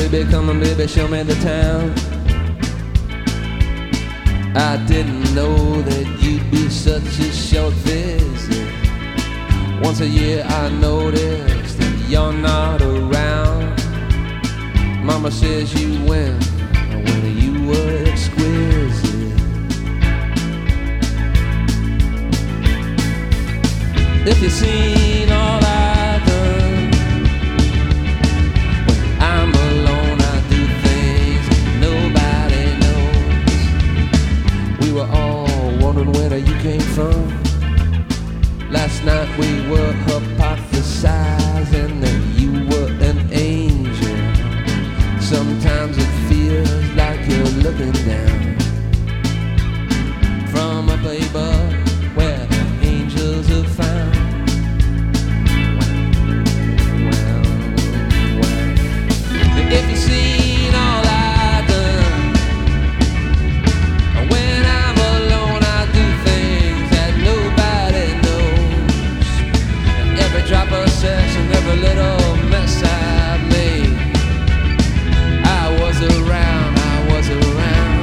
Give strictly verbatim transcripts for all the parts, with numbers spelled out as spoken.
baby, come on, baby, show me the town. I didn't know that you'd be such a short visit. Once a year I noticed that you're not around. Mama says you went when you were exquisite. If you've seen all I've done, when I'm alone I do things that nobody knows. We were all wondering where you came from. Last night we were hypothesizing that you were an angel. Sometimes it feels like you're looking down from up above where the angels have found. Well, well, well. If you've seen all I've done, when I'm alone I do things that nobody knows. Every drop of sex and every little mess I've made, I was around, I was around,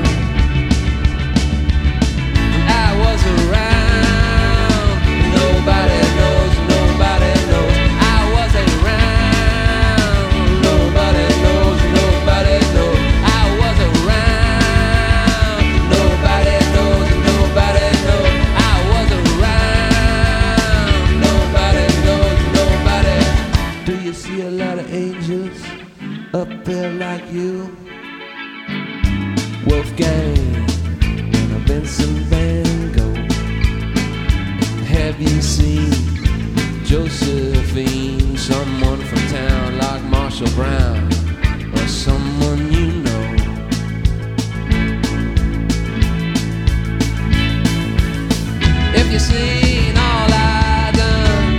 I was around. Nobody knows, nobody knows, I was around. Nobody knows, nobody knows, I was around. Nobody knows, nobody knows, I was around. Nobody knows, nobody. Do you see a lot of angels up there like you? Wolfgang or Vincent Van Gogh? Have you seen Josephine, someone from town like Marshall Brown, or someone you know? If you've seen all I've done,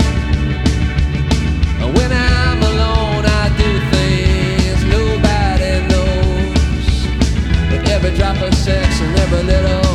when I'm alone I do things nobody knows. Every drop of sex and every little